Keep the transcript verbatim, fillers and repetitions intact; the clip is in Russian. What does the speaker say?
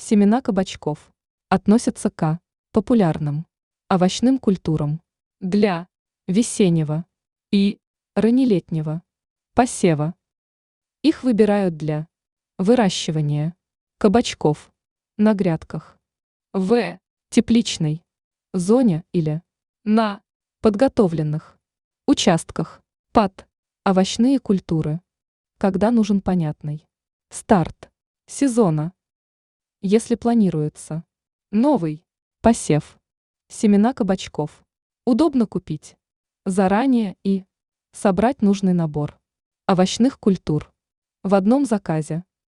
Семена кабачков относятся к популярным овощным культурам для весеннего и раннелетнего посева. Их выбирают для выращивания кабачков на грядках в тепличной зоне или на подготовленных участках под овощные культуры, когда нужен понятный старт сезона. Если планируется новый посев, семена кабачков удобно купить заранее и собрать нужный набор овощных культур в одном заказе.